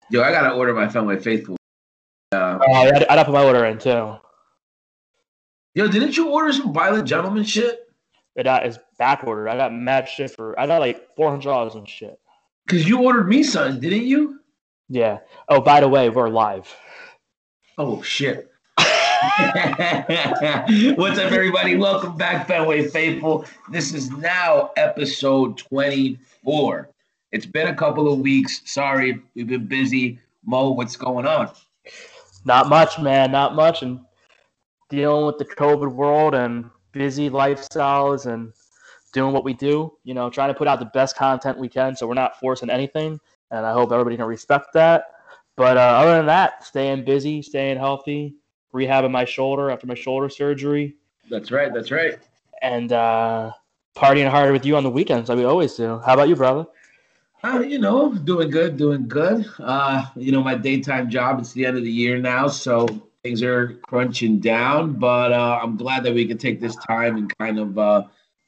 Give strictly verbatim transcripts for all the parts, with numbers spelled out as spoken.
Yo, I gotta order my Fenway Faithful. Uh, Oh, I'd, I'd put my order in too. yo, didn't you order some Violent Gentleman shit? It uh, is back ordered. I got mad shit for. I got like four hundred dollars and shit. Because you ordered me something, didn't you? Yeah. Oh, by the way, we're live. Oh, shit. What's up, everybody? Welcome back, Fenway Faithful. This is now episode twenty-four. It's been a couple of weeks. Sorry, we've been busy. Mo, what's going on? Not much, man. Not much. And dealing with the COVID world and busy lifestyles and doing what we do. You know, trying to put out the best content we can, so we're not forcing anything. And I hope everybody can respect that. But uh, other than that, staying busy, staying healthy, rehabbing my shoulder after my shoulder surgery. That's right. That's right. And uh, partying harder with you on the weekends like we always do. How about you, brother? Uh, you know, doing good, doing good. Uh, you know, my daytime job, it's the end of the year now, so things are crunching down, but uh, I'm glad that we can take this time and kind of, uh,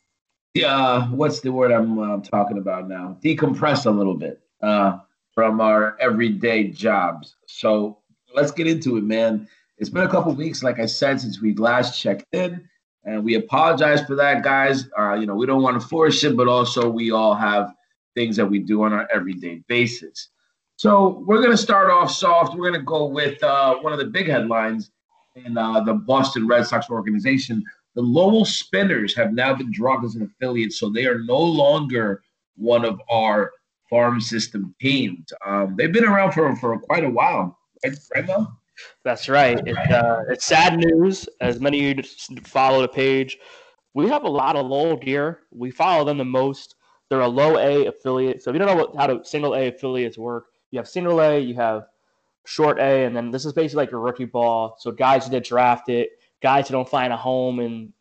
yeah, what's the word I'm uh, talking about now? Decompress a little bit uh, from our everyday jobs. So let's get into it, man. It's been a couple weeks, like I said, since we last checked in, and we apologize for that, guys. Uh, you know, we don't want to force it, but also we all have things that we do on our everyday basis. So we're going to start off soft. We're going to go with uh, one of the big headlines in uh, the Boston Red Sox organization. The Lowell Spinners have now been dropped as an affiliate, so they are no longer one of our farm system teams. Um, they've been around for, for quite a while, right, right Mel? That's right. It's, uh, it's sad news. As many of you follow the page, we have a lot of Lowell gear. We follow them the most. They're a low A affiliate. So if you don't know what, how to single A affiliates work, you have single A, you have short A, and then this is basically like a rookie ball. So guys who get drafted, guys who don't find a home in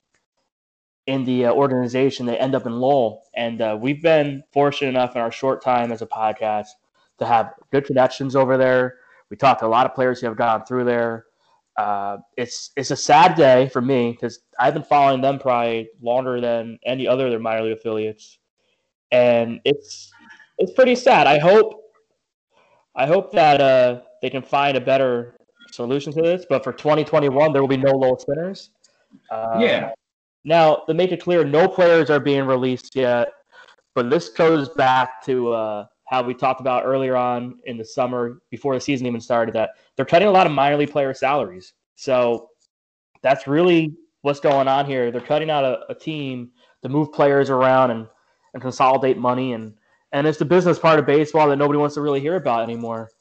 in the uh, organization, they end up in Lowell. And uh, we've been fortunate enough in our short time as a podcast to have good connections over there. We talked to a lot of players who have gone through there. Uh, it's it's a sad day for me because I've been following them probably longer than any other of their minor league affiliates, and it's it's pretty sad. I hope I hope that uh, they can find a better solution to this. But for twenty twenty-one, there will be no Lowell Spinners. Uh, Yeah. Now, to make it clear, no players are being released yet, but this goes back to uh, how we talked about earlier on in the summer, before the season even started, that they're cutting a lot of minor league player salaries. So that's really what's going on here. They're cutting out a, a team to move players around and, and consolidate money, and, and it's the business part of baseball that nobody wants to really hear about anymore.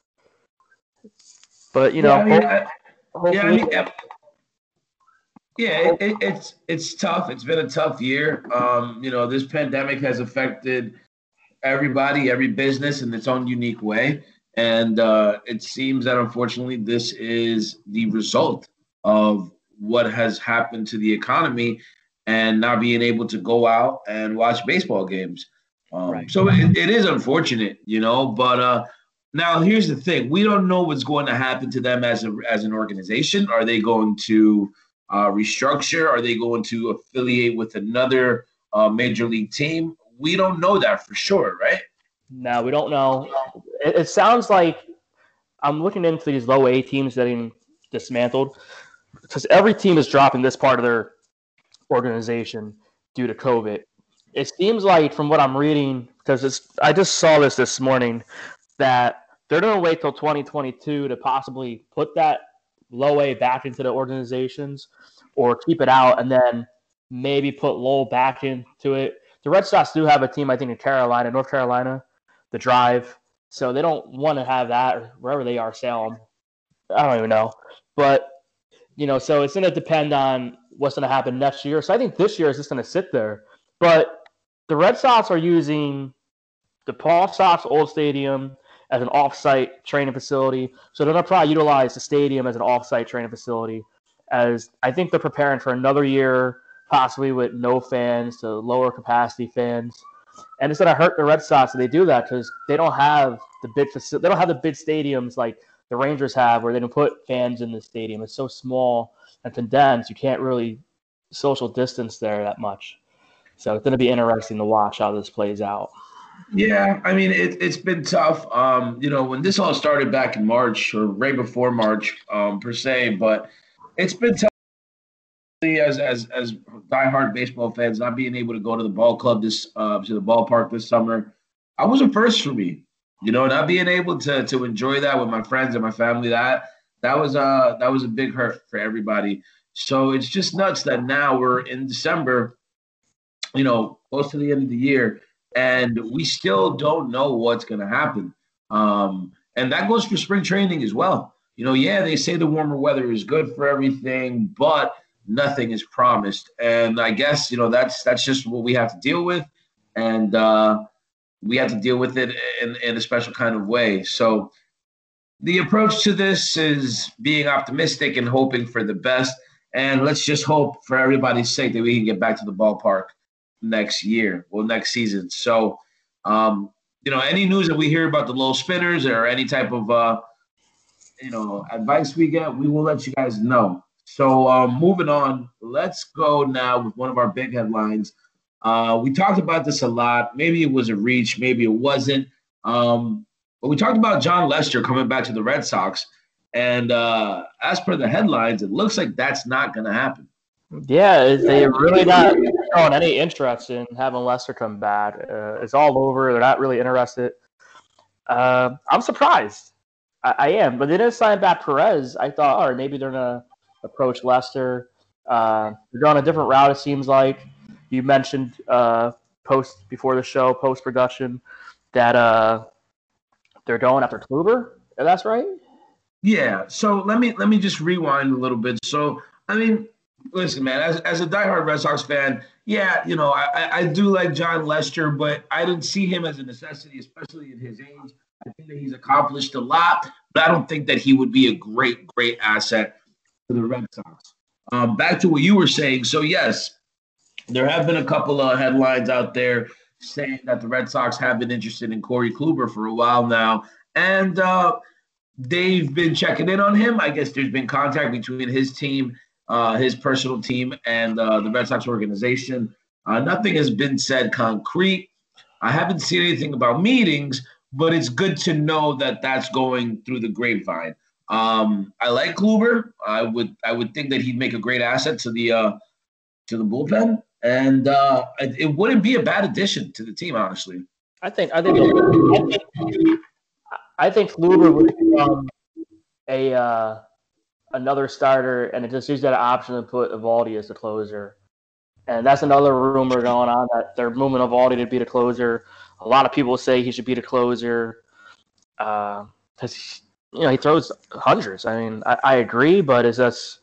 But, you know, Yeah, I mean, I, hopefully, yeah, I mean, yeah, it, it, it's it's tough. It's been a tough year. Um, you know, this pandemic has affected everybody, every business in its own unique way, and uh, it seems that unfortunately this is the result of what has happened to the economy and not being able to go out and watch baseball games. Um, right. So it, it is unfortunate, you know. But uh, now here's the thing: we don't know what's going to happen to them as a as an organization. Are they going to uh, restructure? Are they going to affiliate with another uh, major league team? We don't know that for sure, right? No, we don't know. It, it sounds like I'm looking into these low A teams getting dismantled because every team is dropping this part of their organization due to COVID. It seems like, from what I'm reading, because it's, I just saw this this morning, that they're going to wait till twenty twenty-two to possibly put that low A back into the organizations or keep it out and then maybe put Lowell back into it. The Red Sox do have a team, I think, in Carolina, North Carolina, the Drive. So they don't want to have that, or wherever they are, Salem. I don't even know. But, you know, so it's going to depend on what's going to happen next year. So I think this year is just going to sit there. But the Red Sox are using the Paul Sox old stadium as an off-site training facility. So they're going to probably utilize the stadium as an off-site training facility, as I think they're preparing for another year, possibly with no fans to lower capacity fans. And it's going to hurt the Red Sox if they do that because they don't have the big faci- they don't have the big stadiums like the Rangers have where they can put fans in the stadium. It's so small and condensed, you can't really social distance there that much. So it's going to be interesting to watch how this plays out. Yeah, I mean it, it's been tough. Um, you know, when this all started back in March or right before March, um, per se, but it's been tough as as as diehard baseball fans not being able to go to the ball club this uh to the ballpark this summer. I was a first for me. You know, not being able to to enjoy that with my friends and my family, that that was uh that was a big hurt for everybody. So it's just nuts that now we're in December, you know, close to the end of the year, and we still don't know what's going to happen. Um, and that goes for spring training as well. You know, yeah, they say the warmer weather is good for everything, but nothing is promised. And I guess you know that's that's just what we have to deal with, and uh, we have to deal with it in, in a special kind of way. So the approach to this is being optimistic and hoping for the best. And let's just hope for everybody's sake that we can get back to the ballpark next year, well, next season. So, um, you know, any news that we hear about the low spinners or any type of, uh, you know, advice we get, we will let you guys know. So, um, moving on, let's go now with one of our big headlines. Uh, we talked about this a lot. Maybe it was a reach, maybe it wasn't. Um, but we talked about John Lester coming back to the Red Sox. And uh, as per the headlines, it looks like that's not going to happen. Yeah, they're really not showing any interest in having Lester come back. Uh, it's all over. They're not really interested. Uh, I'm surprised. I, I am, but they didn't sign back Perez. I thought, all right, maybe they're gonna approach Lester. Uh, they're going a different route. It seems like you mentioned uh, post before the show, post production, that uh, they're going after Kluber. That's right. Yeah. So let me let me just rewind a little bit. So I mean, listen, man, as as a diehard Red Sox fan, yeah, you know, I I do like John Lester, but I didn't see him as a necessity, especially at his age. I think that he's accomplished a lot, but I don't think that he would be a great great asset for the Red Sox. Um, back to what you were saying. So yes, there have been a couple of headlines out there saying that the Red Sox have been interested in Corey Kluber for a while now, and uh, they've been checking in on him. I guess there's been contact between his team, uh, his personal team, and uh, the Red Sox organization. Uh, nothing has been said concrete. I haven't seen anything about meetings, but it's good to know that that's going through the grapevine. Um, I like Kluber. I would I would think that he'd make a great asset to the uh, to the bullpen, and uh, it, it wouldn't be a bad addition to the team, honestly. I think I think I think, I think Kluber would become a uh, another starter, and it just gives that option to put Evaldi as the closer. And that's another rumor going on that they're moving Evaldi to be the closer. A lot of people say he should be the closer because uh, you know he throws hundreds. I mean, I, I agree, but it's just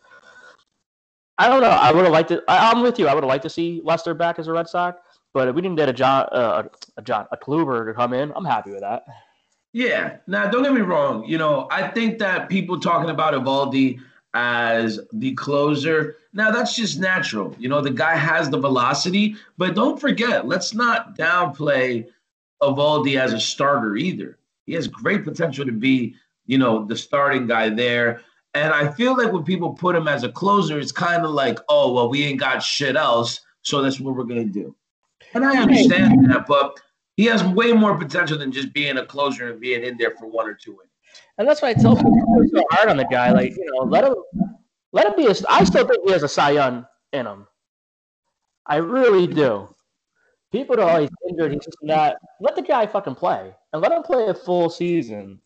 I don't know. I would have liked to. I, I'm with you. I would have liked to see Lester back as a Red Sox, but if we didn't get a John, uh, a John, a Kluber to come in, I'm happy with that. Yeah. Now, don't get me wrong. You know, I think that people talking about Evaldi as the closer, now that's just natural. You know, the guy has the velocity, but don't forget, let's not downplay Evaldi as a starter either. He has great potential to be, you know, the starting guy there. And I feel like when people put him as a closer, it's kind of like, oh, well, we ain't got shit else, so that's what we're going to do. And I understand that, but he has way more potential than just being a closer and being in there for one or two innings. And that's why I tell people to so hard on the guy. Like, you know, let him let him be a I still think he has a Cy Young in him. I really do. People are always injured, he's just not let the guy fucking play. And let him play a full season.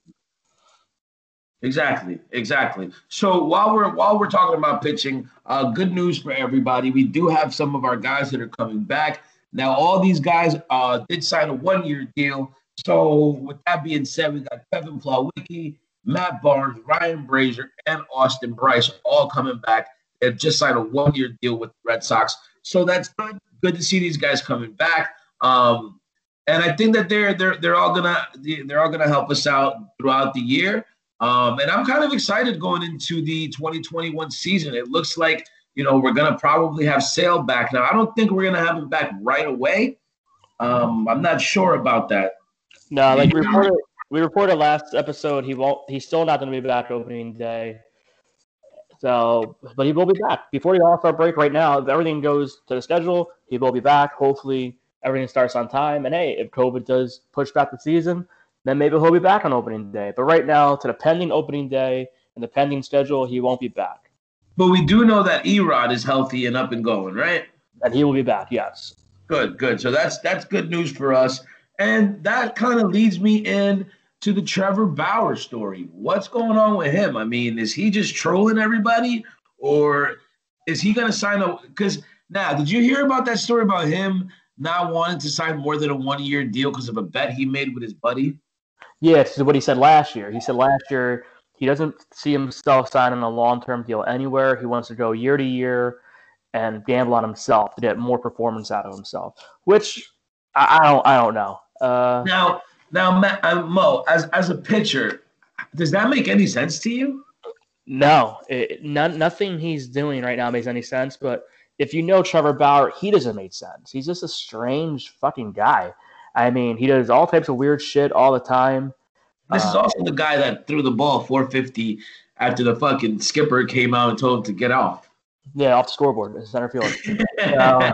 Exactly, exactly. So while we're while we're talking about pitching, uh, good news for everybody. We do have some of our guys that are coming back. Now, all these guys uh, did sign a one-year deal. So with that being said, we got Kevin Plawicki, Matt Barnes, Ryan Brazier, and Austin Bryce all coming back. They just signed a one-year deal with the Red Sox. So that's good. Good to see these guys coming back. Um, and I think that they're they're they're all gonna they're all gonna help us out throughout the year. Um, and I'm kind of excited going into the twenty twenty-one season. It looks like, you know, we're going to probably have Sale back. Now, I don't think we're going to have him back right away. Um, I'm not sure about that. No, like we reported, we reported last episode, he won't. He's still not going to be back opening day. So, but he will be back before the All-Star break. Right now, if everything goes to the schedule, he will be back. Hopefully, everything starts on time. And hey, if COVID does push back the season, then maybe he'll be back on opening day. But right now, to the pending opening day and the pending schedule, he won't be back. But we do know that Erod is healthy and up and going, right? And he will be back, yes. Good, good. So that's that's good news for us. And that kind of leads me in to the Trevor Bauer story. What's going on with him? I mean, is he just trolling everybody, or is he going to sign a – because now, did you hear about that story about him not wanting to sign more than a one-year deal because of a bet he made with his buddy? Yeah, it's what he said last year. He said last year he doesn't see himself signing a long-term deal anywhere. He wants to go year to year and gamble on himself to get more performance out of himself, which I, I don't I don't know. Uh, now, now, Matt, uh, Mo, as as a pitcher, does that make any sense to you? No, it, none, nothing he's doing right now makes any sense. But if you know Trevor Bauer, he doesn't make sense. He's just a strange fucking guy. I mean, he does all types of weird shit all the time. This uh, is also the guy that threw the ball four fifty after the fucking skipper came out and told him to get off. Yeah, off the scoreboard in center field. um,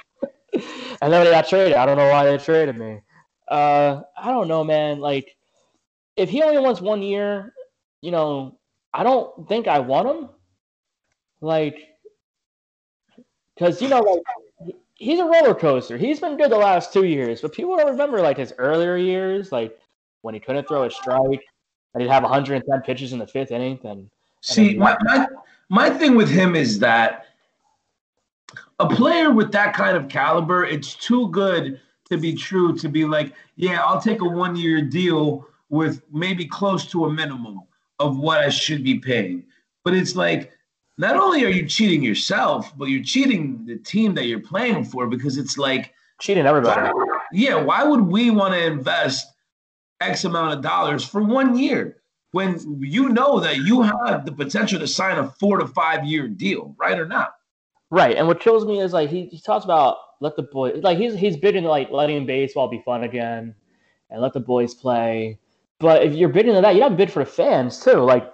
and then they got traded. I don't know why they traded me. Uh, I don't know, man. Like, if he only wants one year, you know, I don't think I want him. Like, because, you know, like, he's a roller coaster. He's been good the last two years, but people don't remember, like, his earlier years, like, when he couldn't throw a strike, and he'd have one hundred ten pitches in the fifth inning. And, and See, then, my, my my thing with him is that a player with that kind of caliber, it's too good to be true to be like, yeah, I'll take a one-year deal with maybe close to a minimum of what I should be paying. But it's like, not only are you cheating yourself, but you're cheating the team that you're playing for, because it's like cheating everybody. Why, yeah, why would we want to invest X amount of dollars for one year when you know that you have the potential to sign a four to five year deal, right or not? Right. And what kills me is like he, he talks about let the boys like he's he's big into like letting baseball be fun again and let the boys play. But if you're bidding to that, you have to bid for the fans too. Like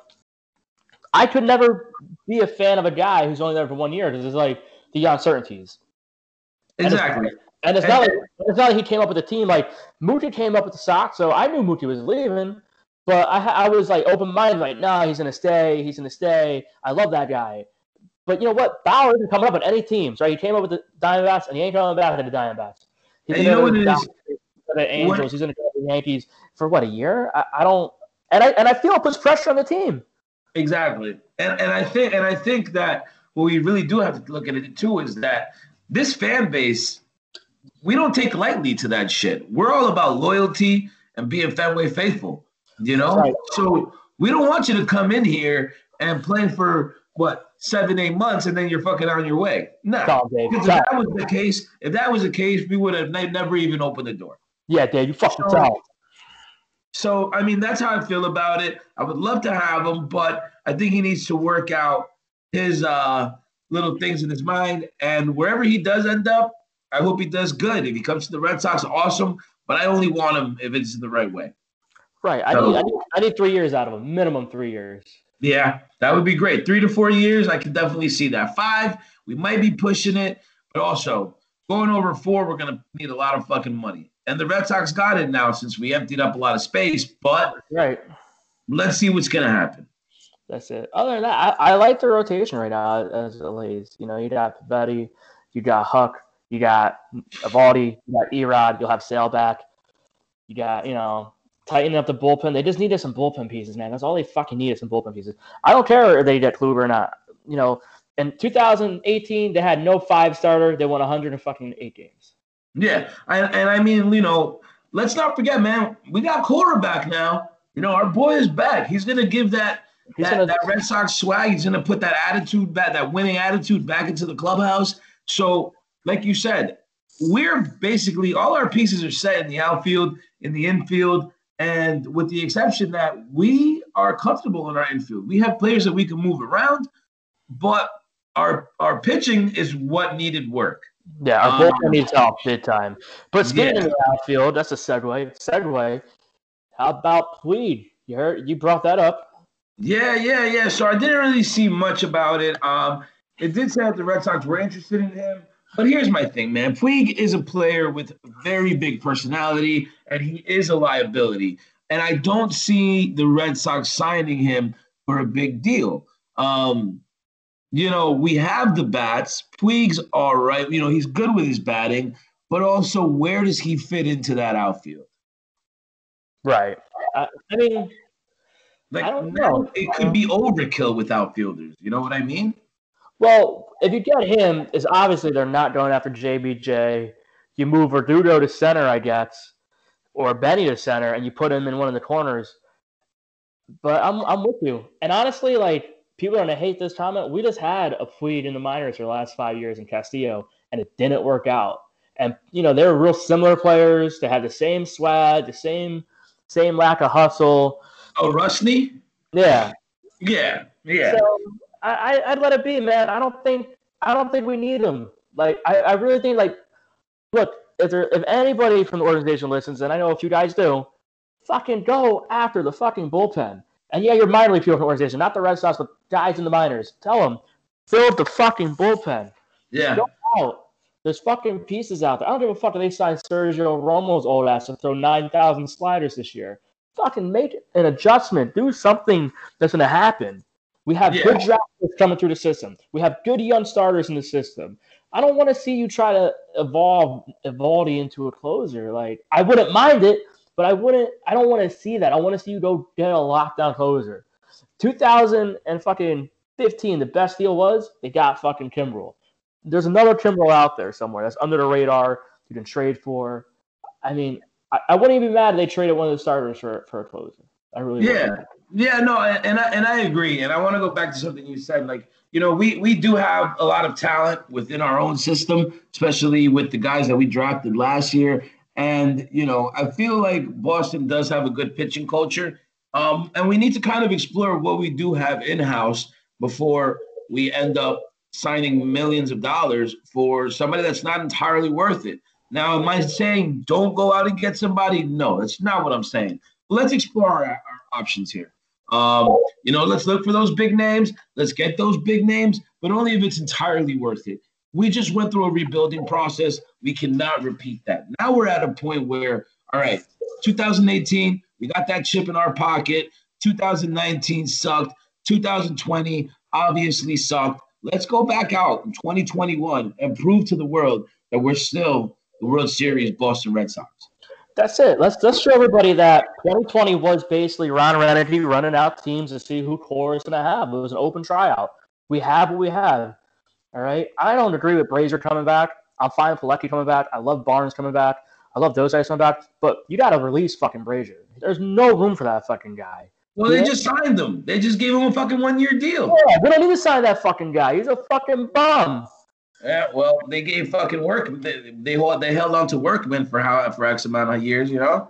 I could never be a fan of a guy who's only there for one year because it's like the uncertainties. Exactly. And it's, and it's not like it's not like he came up with a team like Mookie came up with the Sox, so I knew Mookie was leaving. But I, I was like open-minded, like, nah, he's gonna stay. He's gonna stay. I love that guy. But you know what? Bauer isn't coming up on any teams, right? He came up with the Diamondbacks, and he ain't coming back to the Diamondbacks. He's and you know what it is? The Angels. What? He's gonna go to the Yankees for what, a year? I, I don't, and I and I feel it puts pressure on the team. Exactly, and and I think and I think that what we really do have to look at it too is that this fan base, we don't take lightly to that shit. We're all about loyalty and being Fenway faithful. You know, right. So we don't want you to come in here and play for what seven, eight months, and then you're fucking on your way. No, nah. Because if that was the case, if that was the case, we would have never even opened the door. Yeah, Dave, you fucking so, tell. So I mean, that's how I feel about it. I would love to have him, but I think he needs to work out his uh, little things in his mind, and wherever he does end up, I hope he does good. If he comes to the Red Sox, awesome. But I only want him if it's the right way. Right. I, so, need, I, need, I need three years out of him, minimum three years. Yeah, that would be great. Three to four years, I can definitely see that. Five, we might be pushing it, but also going over four, we're going to need a lot of fucking money. And the Red Sox got it now since we emptied up a lot of space, but right. Let's see what's going to happen. That's it. Other than that, I, I like the rotation right now as it lays. You know, you got Betty, you got Huck, you got Evaldi, you got Erod, you'll have Sailback. You got, you know, tightening up the bullpen. They just needed some bullpen pieces, man. That's all they fucking needed, some bullpen pieces. I don't care if they get Kluber or not. You know, in two thousand eighteen, they had no five starter. They won one hundred eight games. Yeah, I, and I mean, you know, let's not forget, man, we got quarterback now. You know, our boy is back. He's going to give that that, gonna, that Red Sox swag. He's going to put that attitude back, that winning attitude back into the clubhouse. So, like you said, we're basically, all our pieces are set in the outfield, in the infield, and with the exception that we are comfortable in our infield. We have players that we can move around, but our our pitching is what needed work. Yeah, our bullpen um, needs help big time. But speaking yeah. of the outfield, that's a segue. Segue. How about Puig? You heard you brought that up. Yeah, yeah, yeah. So I didn't really see much about it. Um, it did say that the Red Sox were interested in him, But here's my thing, man. Puig is a player with very big personality, and he is a liability. And I don't see the Red Sox signing him for a big deal. Um, you know, we have the bats. Puig's all right. You know, he's good with his batting, but also where does he fit into that outfield? Right. I, I mean, Like I don't now, know. it could be overkill with outfielders. You know what I mean? Well, if you get him, is obviously they're not going after J B J. You move Verdugo to center, I guess, or Benny to center, and you put him in one of the corners. But I'm I'm with you. And honestly, like people are gonna hate this comment. We just had a Puig in the minors for the last five years in Castillo, and it didn't work out. And you know, they were real similar players. They had the same swag, the same same lack of hustle. Oh, Rusney? Yeah. Yeah, yeah. So I, I I'd let it be, man. I don't think I don't think we need him. Like I, I really think like look, if there if anybody from the organization listens, and I know a few guys do, fucking go after the fucking bullpen. And yeah, your minor league people from the organization, not the Red Sox, but guys in the minors. Tell them, fill up the fucking bullpen. Yeah. Go out. There's fucking pieces out there. I don't give a fuck if they signed Sergio Romo's old ass to throw nine thousand sliders this year. Fucking make an adjustment. Do something that's going to happen. We have Yeah. good drafters coming through the system. We have good young starters in the system. I don't want to see you try to evolve Evaldi into a closer. Like I wouldn't mind it, but I wouldn't. I don't want to see that. I want to see you go get a lockdown closer. two thousand and fucking fifteen, the best deal was they got fucking Kimbrel. There's another Kimbrel out there somewhere that's under the radar. You can trade for. I mean, I, I wouldn't even be mad if they traded one of the starters for for a closer. I really Yeah. wouldn't. Yeah, no, and I and I agree. And I want to go back to something you said. Like, you know, we we do have a lot of talent within our own system, especially with the guys that we drafted last year. And, you know, I feel like Boston does have a good pitching culture. Um, and we need to kind of explore what we do have in-house before we end up signing millions of dollars for somebody that's not entirely worth it. Now, am I saying don't go out and get somebody? No, that's not what I'm saying. Let's explore our, our options here. Um, you know, let's look for those big names. Let's get those big names, but only if it's entirely worth it. We just went through a rebuilding process. We cannot repeat that. Now we're at a point where, all right, two thousand eighteen, we got that chip in our pocket. two thousand nineteen sucked. two thousand twenty obviously sucked. Let's go back out in twenty twenty-one and prove to the world that we're still the World Series Boston Red Sox. That's it. Let's let's show everybody that twenty twenty was basically Ron Renedy running out teams to see who Core is going to have. It was an open tryout. We have what we have. All right. I don't agree with Brazier coming back. I'm fine with Pilecki coming back. I love Barnes coming back. I love those guys coming back. But you got to release fucking Brazier. There's no room for that fucking guy. Well, they Yeah. just signed him. They just gave him a fucking one-year deal. Yeah, we don't need to sign that fucking guy. He's a fucking bum. Yeah, well, they gave fucking work. They they, hold, they held on to Workman for how for X amount of years, you know.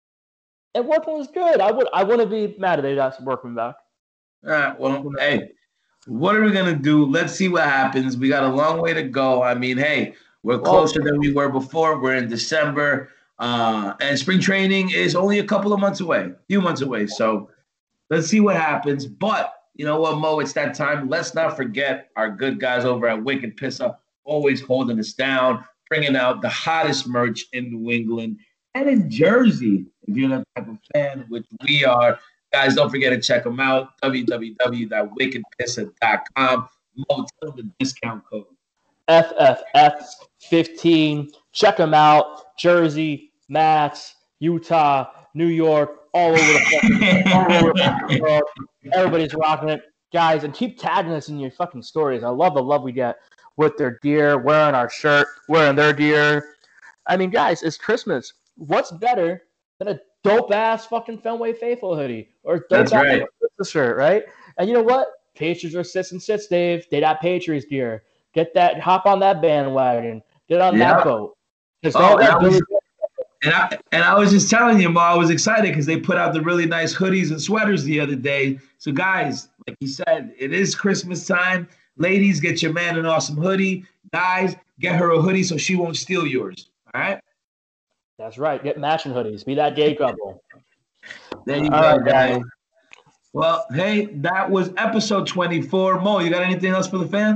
And Workman was good. I would I wouldn't be mad if they got Workman back. All right, well, hey, what are we gonna do? Let's see what happens. We got a long way to go. I mean, hey, we're closer than we were before. We're in December, uh, and spring training is only a couple of months away, a few months away. So let's see what happens. But you know what, Mo? It's that time. Let's not forget our good guys over at Wicked Pissa, always holding us down, bringing out the hottest merch in New England and in Jersey. If you're that type of fan, which we are, guys, don't forget to check them out. w w w dot wicked pissa dot com. Mo, tell them the discount code. F F F fifteen. Check them out. Jersey, Mass, Utah, New York, all over the fucking, all over the fucking world. Everybody's rocking it. Guys, and keep tagging us in your fucking stories. I love the love we get with their gear, wearing our shirt, wearing their gear. I mean, guys, it's Christmas. What's better than a dope-ass fucking Fenway Faithful hoodie or a dope-ass right. Christmas shirt, right? And you know what? Patriots are sits and sits, Dave. They got Patriots gear. Get that, hop on that bandwagon. Get on Yeah. that boat. Oh, and, I was, and, I, and I was just telling you, Mo, I was excited because they put out the really nice hoodies and sweaters the other day. So, guys, like you said, it is Christmas time. Ladies, get your man an awesome hoodie. Guys, get her a hoodie so she won't steal yours. All right? That's right. Get matching hoodies. Be that gay couple. There you All go, right, guys. Well, hey, that was episode twenty-four. Mo, you got anything else for the fans?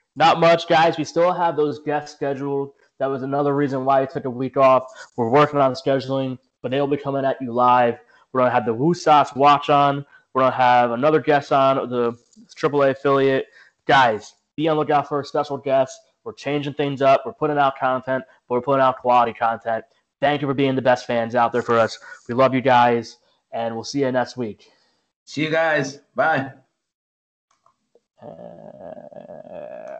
Not much, guys. We still have those guests scheduled. That was another reason why I took a week off. We're working on scheduling, but they'll be coming at you live. We're going to have the Woo Sox watch on. We're going to have another guest on, the triple A affiliate. Guys, be on the lookout for a special guest. We're changing things up. We're putting out content, but we're putting out quality content. Thank you for being the best fans out there for us. We love you guys, and we'll see you next week. See you guys. Bye. Uh...